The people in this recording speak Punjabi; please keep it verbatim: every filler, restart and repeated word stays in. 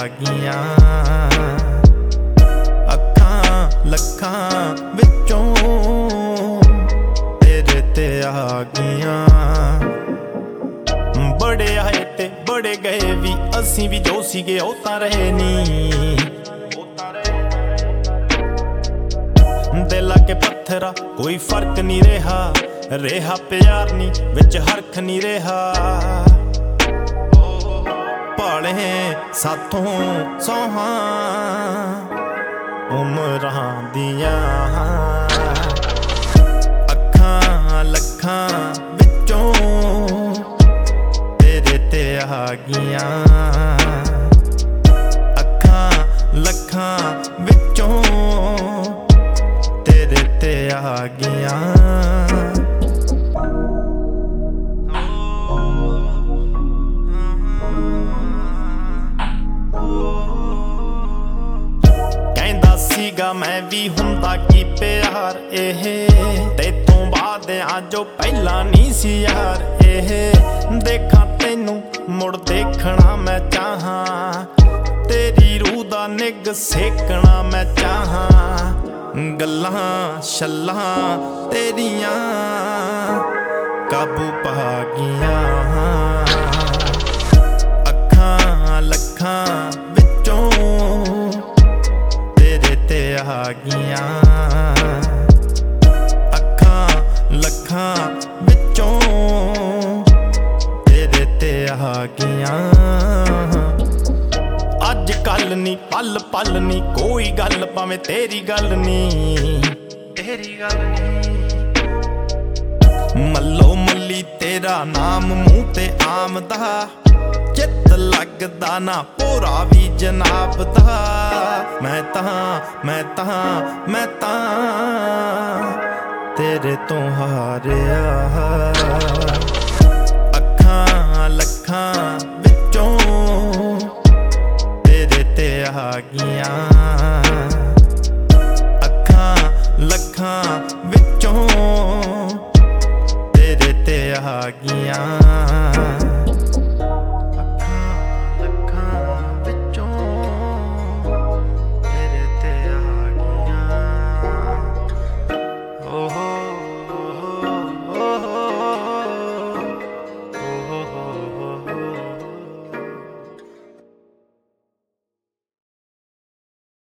ਗਈਆਂ। ਅੱਖਾਂ ਲੱਖਾਂ ਵਿੱਚੋਂ ਤੇਰੇ ਤੇ ਆ ਗਈਆਂ। ਬੜੇ ਆਏ ਤੇ ਬੜੇ ਗਏ ਵੀ, ਅਸੀਂ ਵੀ ਜੋ ਸੀਗੇ ਉਹ ਤਾਂ ਰਹੇ ਨੀ। ਦਿਲ ਕੇ ਪੱਥਰਾ ਕੋਈ ਫਰਕ ਨੀ ਰਿਹਾ, ਰਿਹਾ ਪਿਆਰ ਨੀ ਵਿੱਚ ਹਰਖ ਨੀ ਰਿਹਾ। ਭਾਲੇ ਸਾਥੋਂ ਸੌਹਾਂ ਉਮਰਾਂ ਦੀਆਂ। ਅੱਖਾਂ ਲੱਖਾਂ ਵਿੱਚੋਂ ਤੇਰੇ ਤੇ ਆ ਗਈਆਂ। ਅੱਖਾਂ ਲੱਖਾਂ ਵਿੱਚੋਂ ਤੇਰੇ ਤੇ ਆ ਗਈਆਂ। ਕਹਿੰਦਾ ਸੀਗਾ ਮੈਂ ਵੀ ਹੁੰਦਾ ਕੀ ਪਿਆਰ ਇਹ, ਤੇਤੋਂ ਬਾਅਦ ਆ ਜੋ ਪਹਿਲਾਂ ਨਹੀਂ ਸੀ ਯਾਰ ਇਹ। ਦੇਖਾਂ ਤੈਨੂੰ ਮੁੜ ਦੇਖਣਾ ਮੈਂ ਚਾਹਾਂ, ਤੇਰੀ ਰੂਹ ਦਾ ਨਿੱਘ ਸੇਕਣਾ ਮੈਂ ਚਾਹਾਂ। ਗੱਲਾਂ ਛੱਲਾਂ ਤੇਰੀਆਂ ਕਾਬੂ ਪਾ ਗਈਆਂ। ਅੱਖਾਂ ਲੱਖਾਂ ਵਿੱਚੋਂ ਤੇਰੇ ਤੇ ਆ ਗਈਆਂ। ਅੱਖਾਂ ਲੱਖਾਂ ਵਿੱਚੋਂ ਤੇਰੇ ਤੇ ਆ ਗਈਆਂ। ਅੱਜ ਕੱਲ ਨੀ ਪਲ ਪਲ ਨੀ ਕੋਈ ਗੱਲ, ਭਾਵੇਂ ਤੇਰੀ ਗੱਲ ਨੀ ਤੇਰੀ ਗੱਲ ਨੀ। ਮੱਲੋ ਮੱਲੀ ਤੇਰਾ ਨਾਮ ਮੂੰਹ ਤੇ ਆਮਦਾ, ਚਿੱਤ ਲੱਗਦਾ ਨਾ ਭੋਰਾ ਵੀ ਜਨਾਬ ਦਾ। ਮੈਂ ਤਾਂ ਮੈਂ ਤਾਂ ਮੈਂ ਤਾਂ ਤੇਰੇ ਤੋਂ ਹਾਰਿਆ। ਅੱਖਾਂ ਲੱਖਾਂ ਵਿੱਚੋਂ ਤੇਰੇ ਤੇ ਆ ਗਈਆਂ। ਅੱਖਾਂ ਲੱਖਾਂ ਵਿੱਚੋਂ ਤੇਰੇ ਤੇ ਆ ਗਈਆਂ।